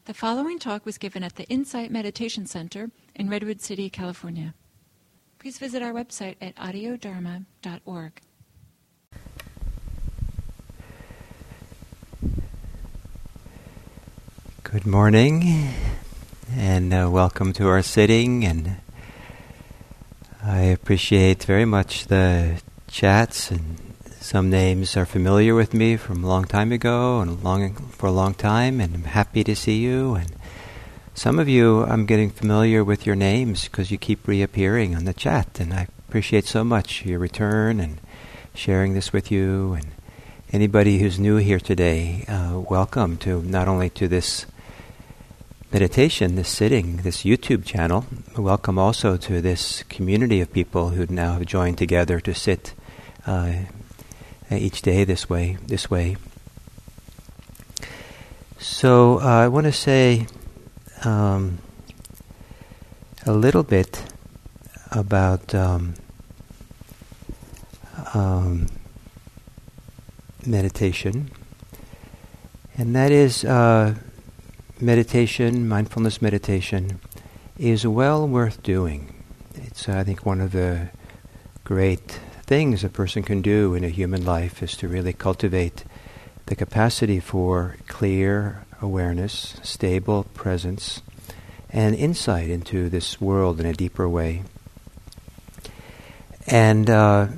The following talk was given at the Insight Meditation Center in Redwood City, California. Please visit our website at audiodharma.org. Good morning, and welcome to our sitting. And I appreciate very much the chats, and some names are familiar with me from a long time ago and for a long time, and I'm happy to see you. And some of you, I'm getting familiar with your names because you keep reappearing on the chat, and I appreciate so much your return and sharing this with you. And anybody who's new here today, welcome to not only to this meditation, this sitting, this YouTube channel. Welcome also to this community of people who now have joined together to sit each day this way. So I want to say a little bit about meditation, and that is meditation, mindfulness meditation, is well worth doing. It's, I think, one of the great things a person can do in a human life is to really cultivate the capacity for clear awareness, stable presence, and insight into this world in a deeper way. And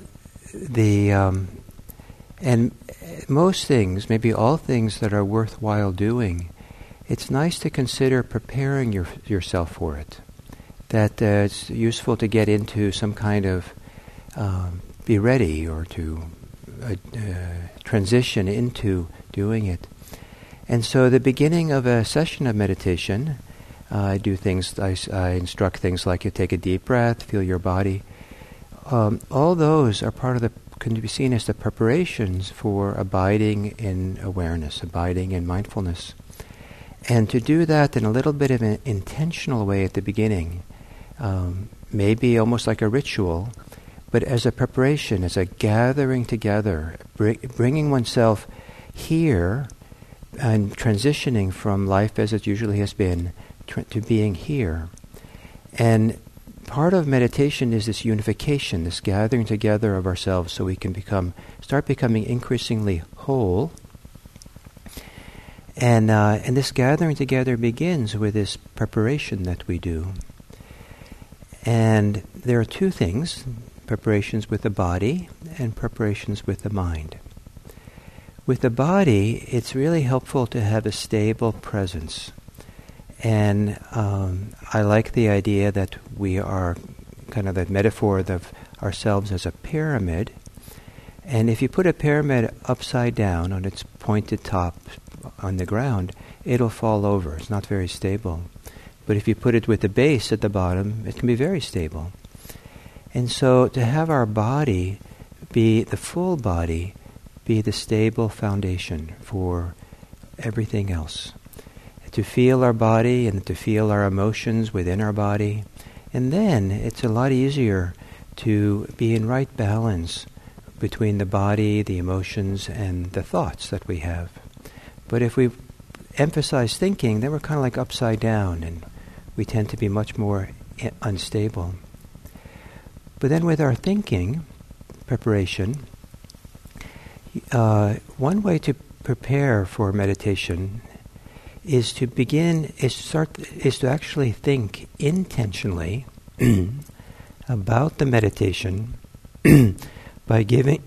and most things, maybe all things that are worthwhile doing, it's nice to consider preparing yourself for it. That it's useful to get into some kind of be ready, or to transition into doing it. And so the beginning of a session of meditation, I instruct things like you take a deep breath, feel your body. All those are can be seen as the preparations for abiding in awareness, abiding in mindfulness. And to do that in a little bit of an intentional way at the beginning, maybe almost like a ritual, but as a preparation, as a gathering together, bringing oneself here and transitioning from life as it usually has been to being here. And part of meditation is this unification, this gathering together of ourselves so we can start becoming increasingly whole. And this gathering together begins with this preparation that we do. And there are two things: preparations with the body and preparations with the mind. With the body, it's really helpful to have a stable presence. And I like the idea that we are kind of the metaphor of ourselves as a pyramid. And if you put a pyramid upside down on its pointed top on the ground, it'll fall over. It's not very stable. But if you put it with the base at the bottom, it can be very stable. And so to have our body be, the full body, be the stable foundation for everything else. To feel our body and to feel our emotions within our body. And then it's a lot easier to be in right balance between the body, the emotions, and the thoughts that we have. But if we emphasize thinking, then we're kind of like upside down, and we tend to be much more unstable. But then with our thinking preparation, one way to prepare for meditation is to actually think intentionally about the meditation by giving,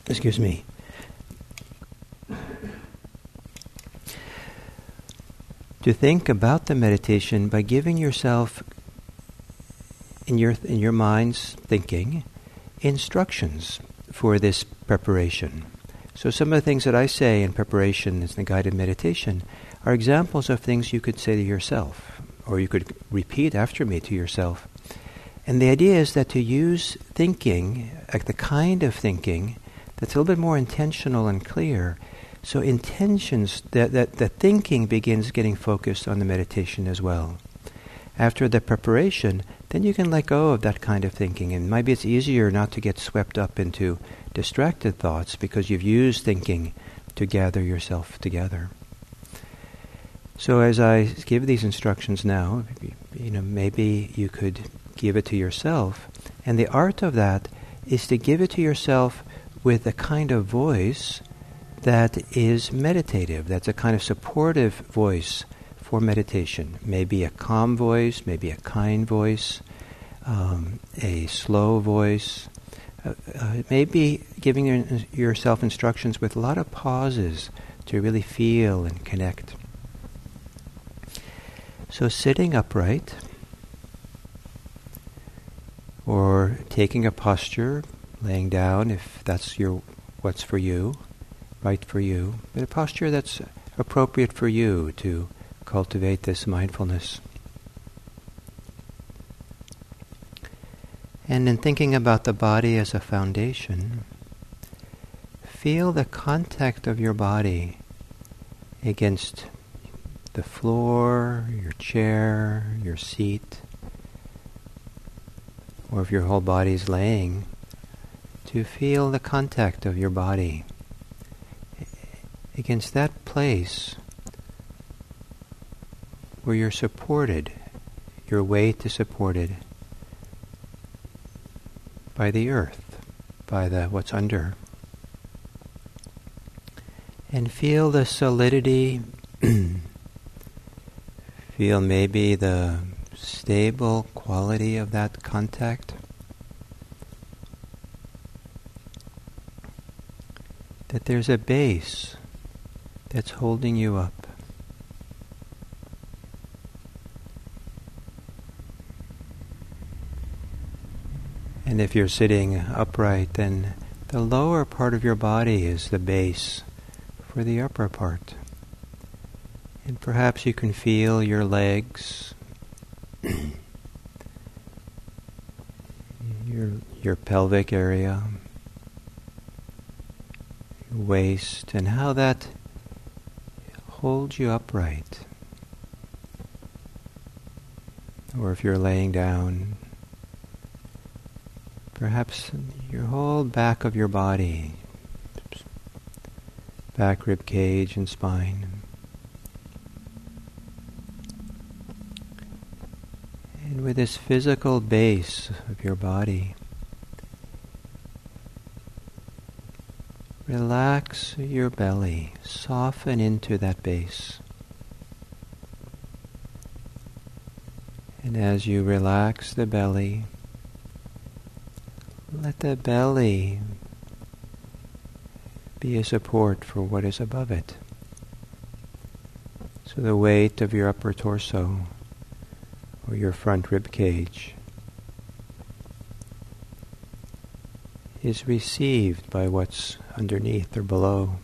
to think about the meditation by giving yourself, in your mind's thinking, instructions for this preparation. So some of the things that I say in preparation as the guided meditation are examples of things you could say to yourself, or you could repeat after me to yourself. And the idea is that to use thinking, like the kind of thinking that's a little bit more intentional and clear, so intentions, that the thinking begins getting focused on the meditation as well. After the preparation, then you can let go of that kind of thinking, and maybe it's easier not to get swept up into distracted thoughts because you've used thinking to gather yourself together. So as I give these instructions now, maybe you could give it to yourself. And the art of that is to give it to yourself with a kind of voice that is meditative, that's a kind of supportive voice for meditation. Maybe a calm voice, maybe a kind voice, a slow voice. Maybe giving yourself instructions with a lot of pauses to really feel and connect. So sitting upright, or taking a posture, laying down if that's what's for you, right for you, but a posture that's appropriate for you to cultivate this mindfulness. And in thinking about the body as a foundation, feel the contact of your body against the floor, your chair, your seat, or if your whole body is laying, to feel the contact of your body against that place where you're supported, your weight is supported by the earth, by what's under. And feel the solidity, feel maybe the stable quality of that contact. That there's a base that's holding you up. And if you're sitting upright, then the lower part of your body is the base for the upper part. And perhaps you can feel your legs, your pelvic area, your waist, and how that holds you upright. Or if you're laying down, perhaps your whole back of your body, back, rib cage, and spine. And with this physical base of your body, relax your belly, soften into that base. And as you relax the belly, let the belly be a support for what is above it. So the weight of your upper torso or your front rib cage is received by what's underneath or below.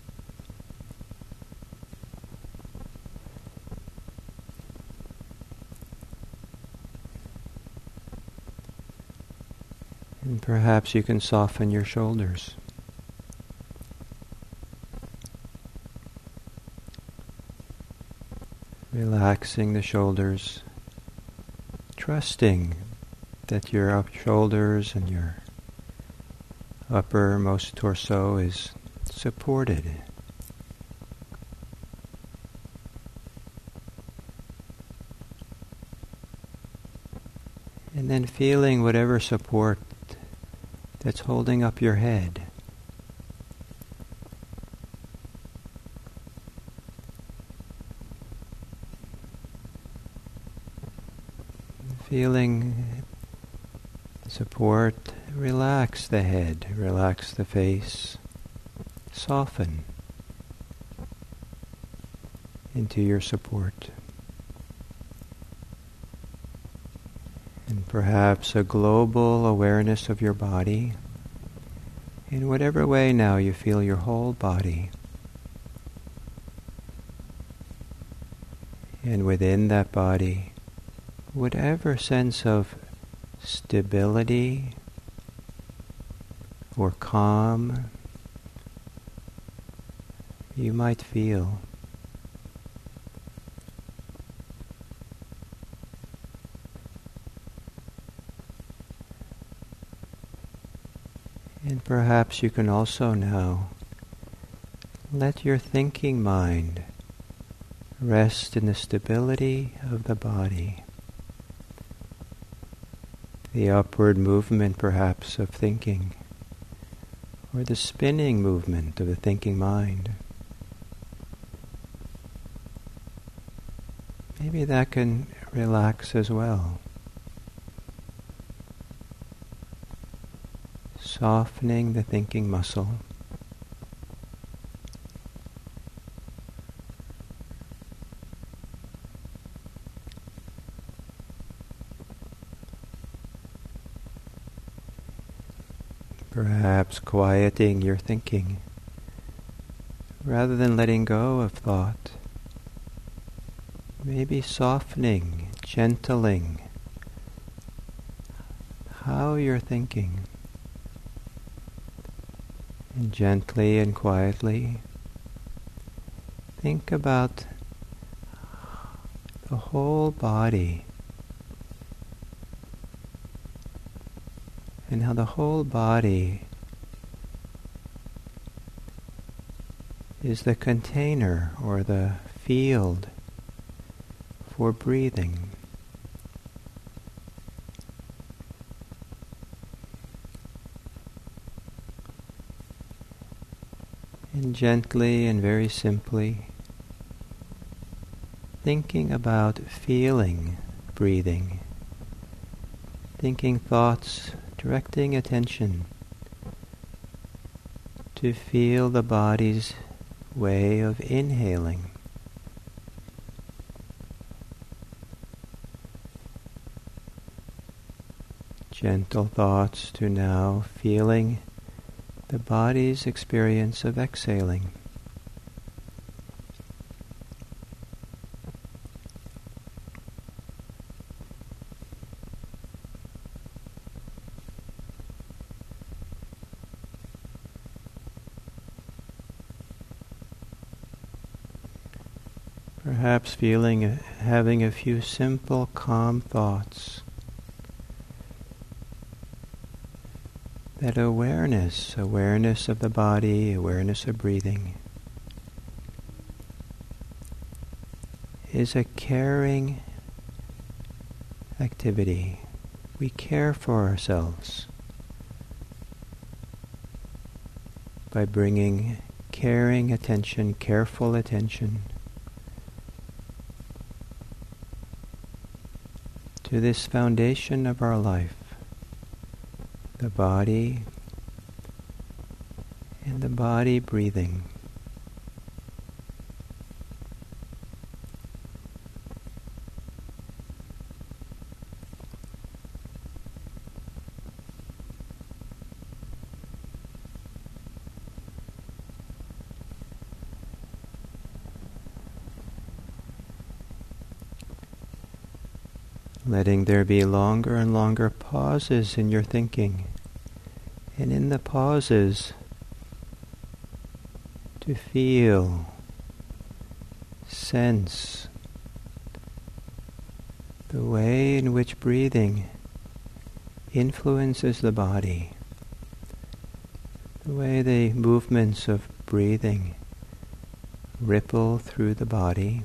And perhaps you can soften your shoulders. Relaxing the shoulders, trusting that your shoulders and your uppermost torso is supported. And then feeling whatever support that's holding up your head. Feeling support, relax the head, relax the face, soften into your support. And perhaps a global awareness of your body. In whatever way now you feel your whole body. And within that body, whatever sense of stability or calm you might feel. And perhaps you can also now let your thinking mind Rest in the stability of the body. The upward movement, perhaps, of thinking, or the spinning movement of the thinking mind. Maybe that can relax as well. Softening the thinking muscle. Perhaps quieting your thinking rather than letting go of thought. Maybe softening, gentling how you're thinking. And gently and quietly think about the whole body and how the whole body is the container or the field for breathing. And gently and very simply thinking about feeling breathing, thinking thoughts, directing attention to feel the body's way of inhaling. Gentle thoughts to now feeling the body's experience of exhaling. Perhaps having a few simple, calm thoughts. That awareness of the body, awareness of breathing, is a caring activity. We care for ourselves by bringing caring attention, careful attention to this foundation of our life, the body and the body breathing. Letting there be longer and longer pauses in your thinking, and in the pauses to feel, sense the way in which breathing influences the body, the way the movements of breathing ripple through the body.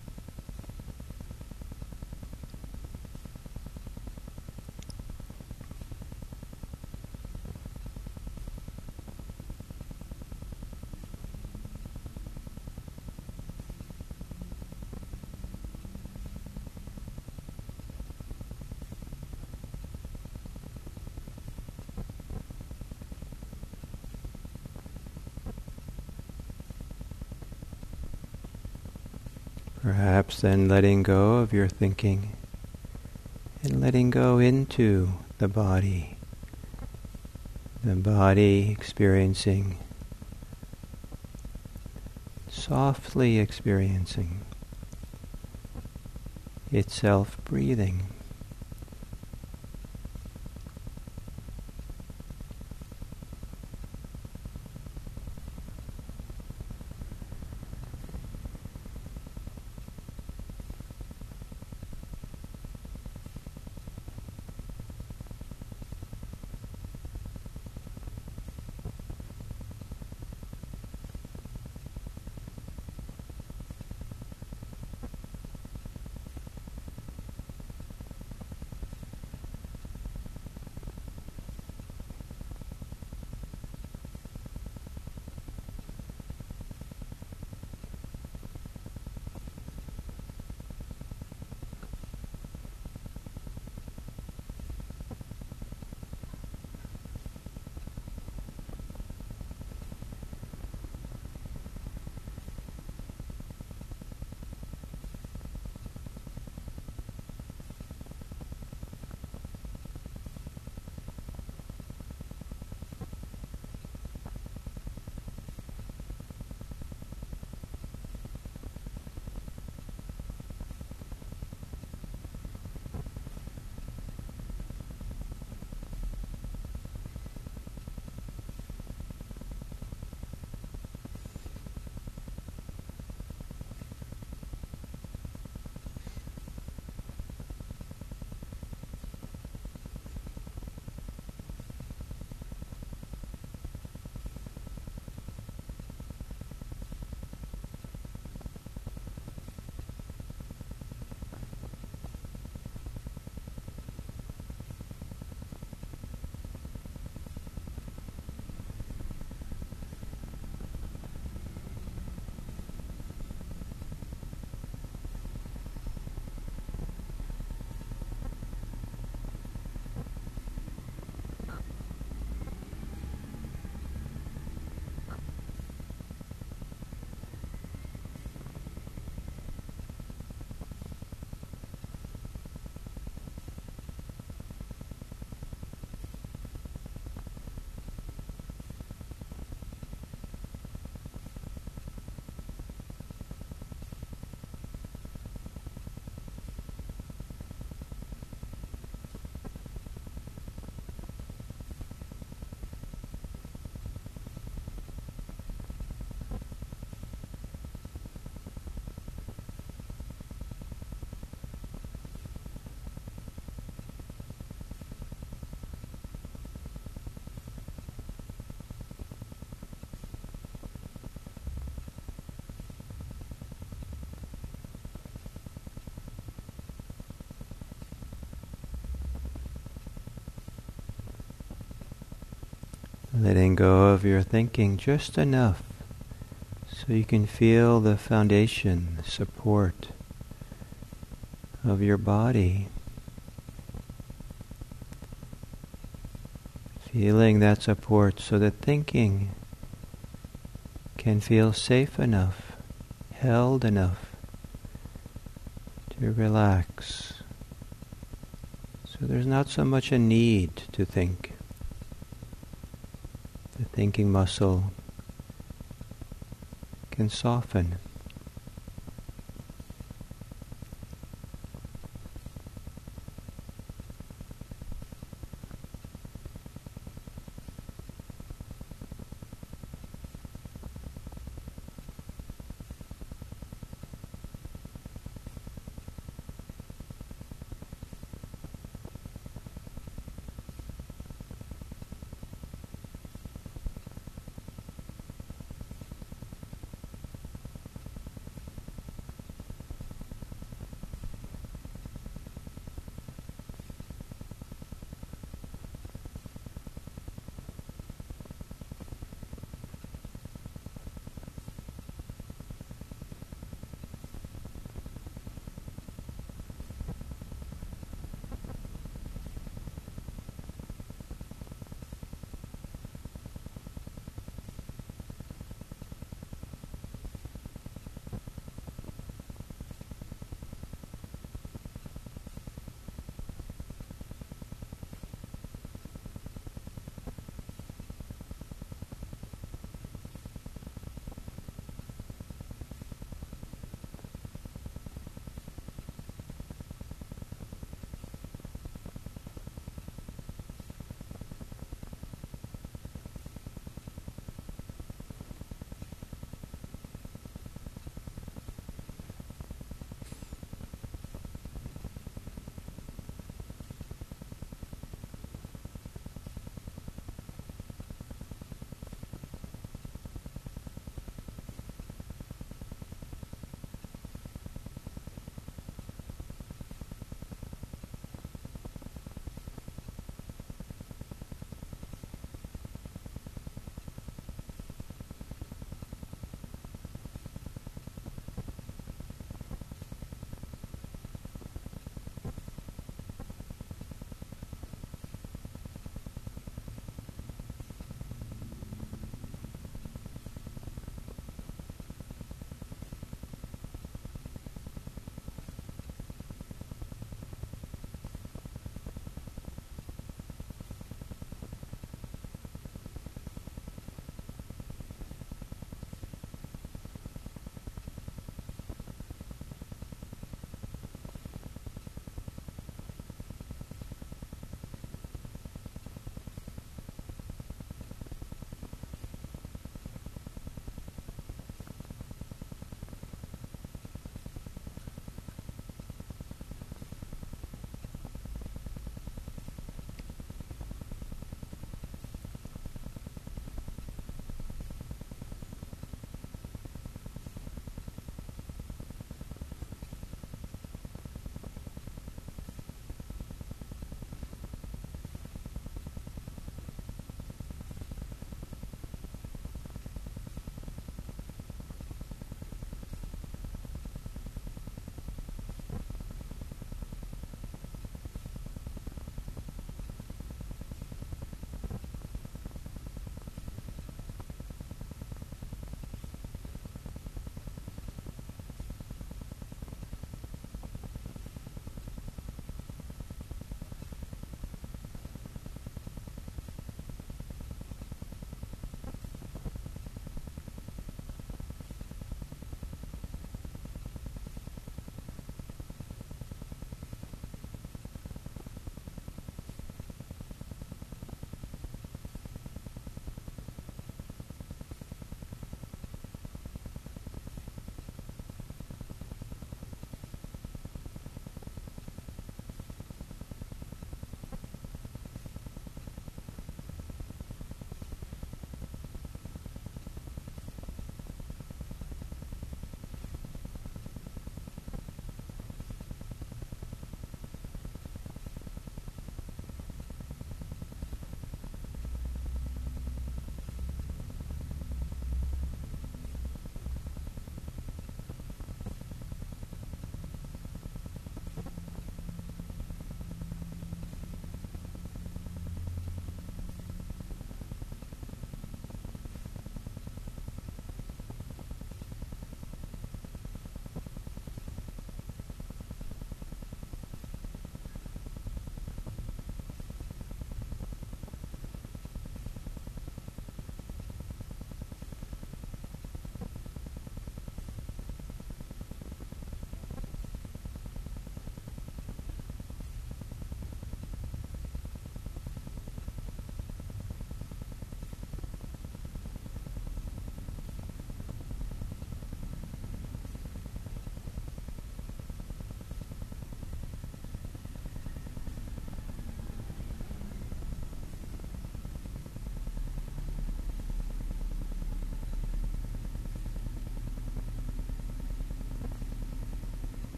Perhaps then letting go of your thinking and letting go into the body experiencing, softly experiencing itself breathing. letting go of your thinking just enough so you can feel the foundation, the support of your body. Feeling that support so that thinking can feel safe enough, held enough to relax. So there's not so much a need to think. The thinking muscle can soften.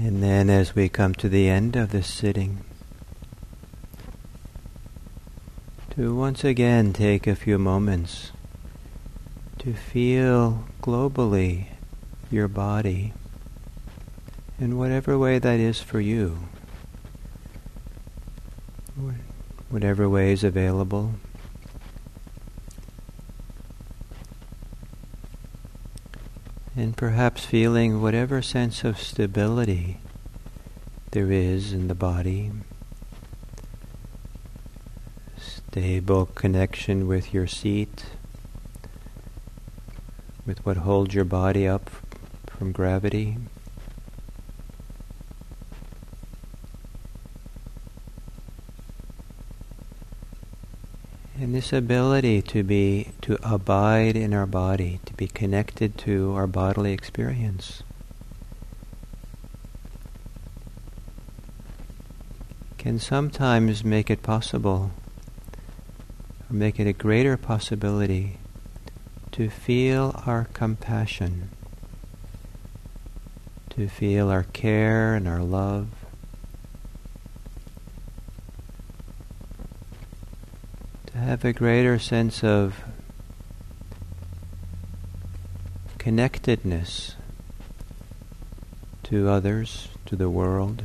And then as we come to the end of this sitting, to once again take a few moments to feel globally your body in whatever way that is for you, whatever way is available. And perhaps feeling whatever sense of stability there is in the body, stable connection with your seat, with what holds your body up from gravity. And this ability to abide in our body, to be connected to our bodily experience, can sometimes make it possible, or make it a greater possibility, to feel our compassion, to feel our care and our love, to have a greater sense of connectedness to others, to the world.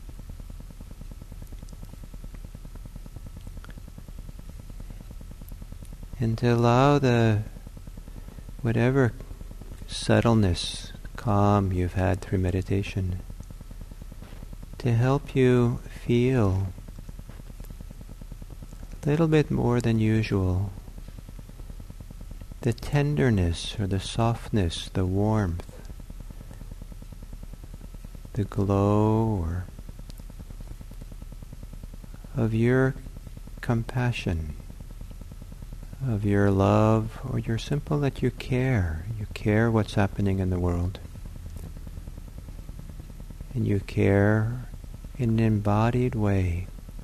And to allow whatever subtleness, calm you've had through meditation, to help you feel a little bit more than usual the tenderness or the softness, the warmth, the glow of your compassion, of your love, or you're simple that you care what's happening in the world. And you care in an embodied way.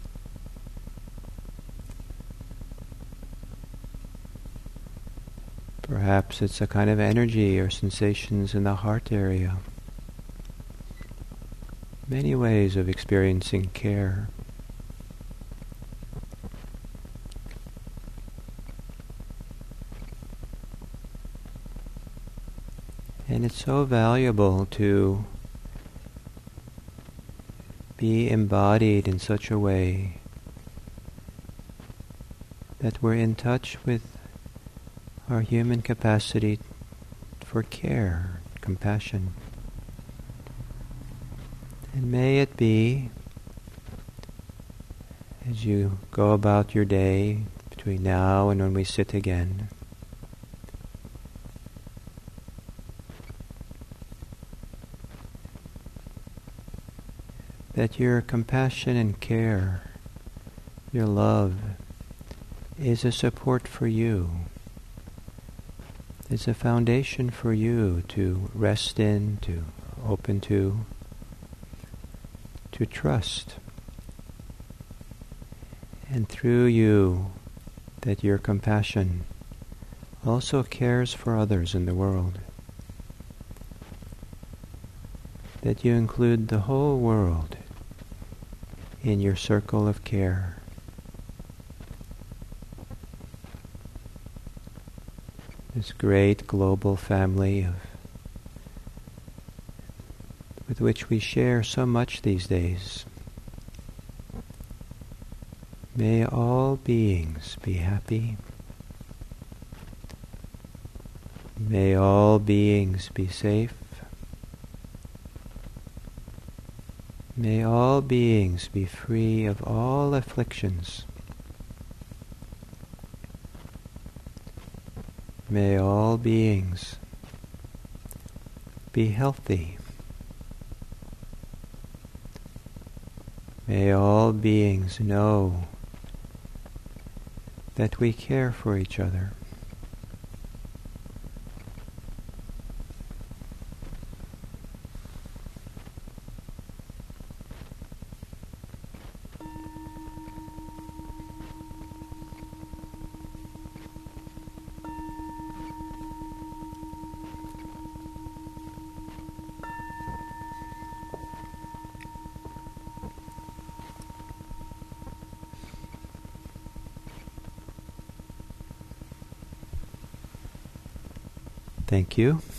Perhaps it's a kind of energy or sensations in the heart area. Many ways of experiencing care. And it's so valuable to be embodied in such a way that we're in touch with our human capacity for care, compassion. And may it be, as you go about your day between now and when we sit again, that your compassion and care, your love, is a support for you. It's a foundation for you to rest in, to open to trust. And through you, that your compassion also cares for others in the world. That you include the whole world in your circle of care. This great global family with which we share so much these days. May all beings be happy. May all beings be safe. May all beings be free of all afflictions. May all beings be healthy. May all beings know that we care for each other. Thank you.